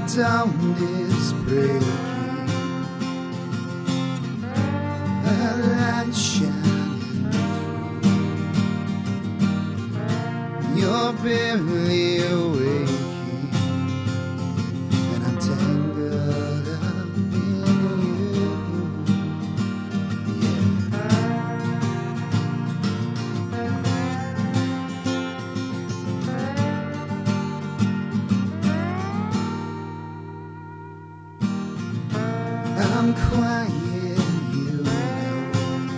dawn is breaking, a light shining through. You're barely awaking, and I'm tangled up in you. I'm quiet, you know.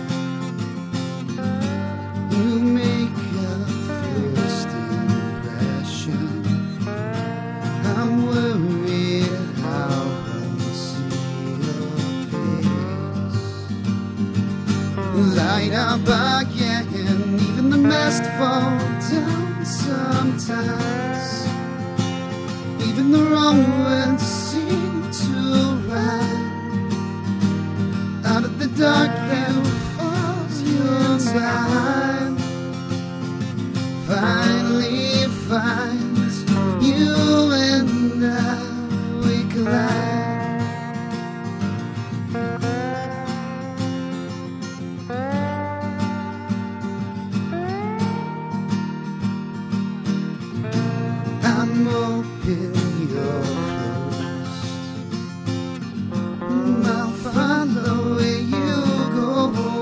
You make a first impression. I'm worried how I won't see your face. Light up again, even the mist fall down sometimes. Even the wrong words seem to rhyme. Out of the dark you falls your time. Finally finds you and I, we collide. I'm open, you're closed. I'll follow where you go.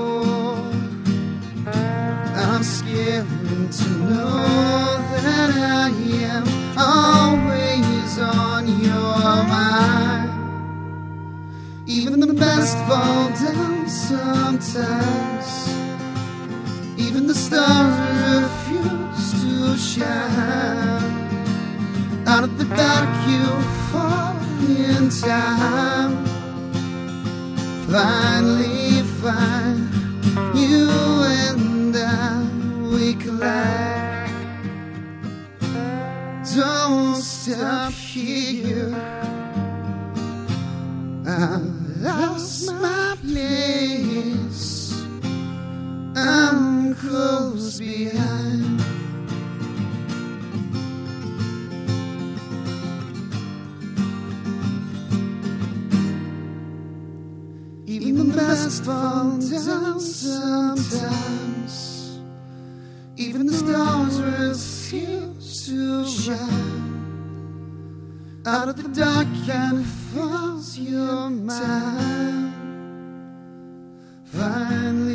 I'm scared to know that I am always on your mind. Even the best fall down sometimes. Even the stars refuse to shine. Out of the dark you fall in time. Finally find you and I, we collide. Don't stop here. I lost my place. I'm close behind. Even the best fall down sometimes. Even the stars refuse to shine. Out of the dark and falls your mind. Finally